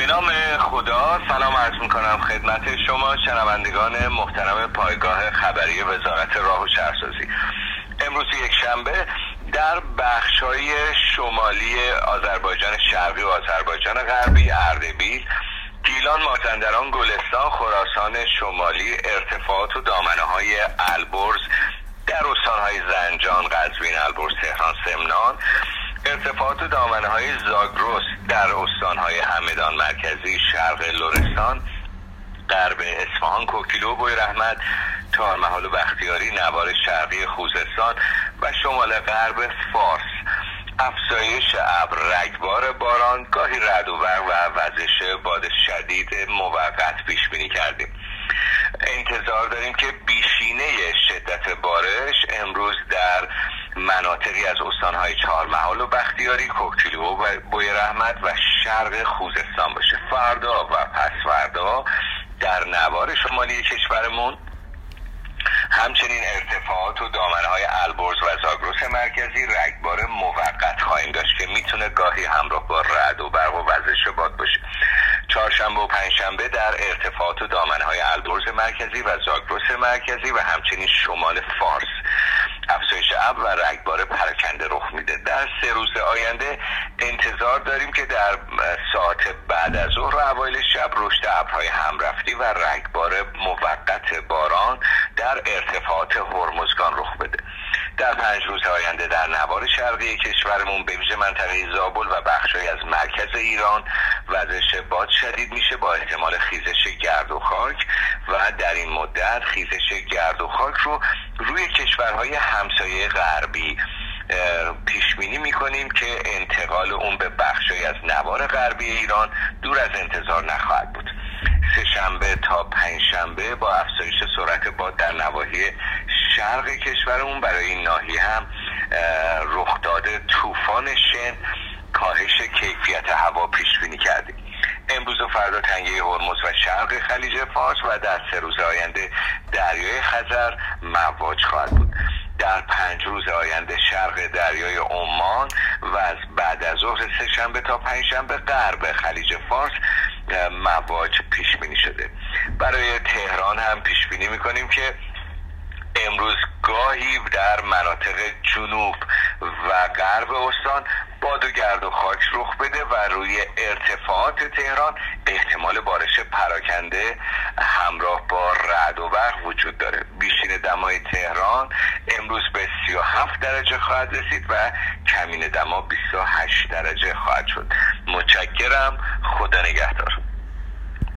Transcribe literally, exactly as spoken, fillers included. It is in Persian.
به نام خدا سلام عرض میکنم خدمت شما شنوندگان محترم پایگاه خبری وزارت راه و شهرسازی. امروز یک شنبه در بخش‌های شمالی آذربایجان شرقی و آذربایجان غربی، اردبیل، گیلان، مازندران، گلستان، خراسان شمالی، ارتفاعات و دامنه‌های البرز در استان‌های زنجان، قزوین، البرز، تهران، سمنان، ارتفاعات و دامنه‌های زاگرس در استان‌های همدان مرکزی، شرق لرستان، غرب اصفهان، کوکیلو، بویراحمد، تارمحال و بختیاری، نوار شرقی خوزستان و شمال غرب فارس. افزایش ابر، رگبار باران، گاهی رعد و برق و وزش باد شدید موقت پیش بینی کردیم. انتظار داریم که بیشینه شدت بارش امروز در مناطقی از استانهای چهارمحال و بختیاری، کوکیلو و بویراحمد و شرق خوزستان باشه. فردا و پس فردا در نوار شمالی کشورمون همچنین ارتفاعات و دامنه‌های البرز و زاگرس مرکزی رگبار موقت خواهیم داشت که میتونه گاهی همراه با رعد و برق و وزش باد باشه. چهارشنبه و پنجشنبه در ارتفاعات و دامنه‌های البرز مرکزی و زاگرس مرکزی و همچنین شمال فارس افزایش ابر و رگبار پراکنده رخ میده. در سه روز آینده انتظار داریم که در ساعت بعد از ظهر و اوایل شب رشد ابرهای همرفتی و رگبار موقت باران در ارتفاعات هرمزگان رخ بده. در پنج روز آینده در نوار شرقی کشورمون به ویژه منطقه زابل و بخشی از مرکز ایران وزش باد شدید میشه با احتمال خیزش گرد و خاک و در این مدت خیزش گرد و خاک رو روی کشورهای همسایه غربی پیش بینی میکنیم که انتقال اون به بخشی از نوار غربی ایران دور از انتظار نخواهد بود. سه شنبه تا پنج شنبه با افزایش سرعت باد در نواحی شرق کشورمون برای این ناحیه هم رخداد طوفان شن، کاهش کیفیت هوا پیش بینی کردیم. امروز و فردا تنگه هرمز و شرق خلیج فارس و در سه روز آینده دریای خزر مواج خواهد بود. در پنج روز آینده شرق دریای عمان و از بعد از ظهر سه شنبه تا پنج شنبه غرب خلیج فارس مواج پیش بینی شده. برای تهران هم پیش بینی میکنیم که امروز گاهی در مناطق جنوب و غرب استان باد و گرد و خاک رخ بده و روی ارتفاعات تهران احتمال بارش پراکنده همراه با رعد و برق وجود داره. بیشتر دمای تهران امروز به سی و هفت درجه خواهد رسید و کمین دما بیست و هشت درجه خواهد شد. متشکرم. خدا نگهدار.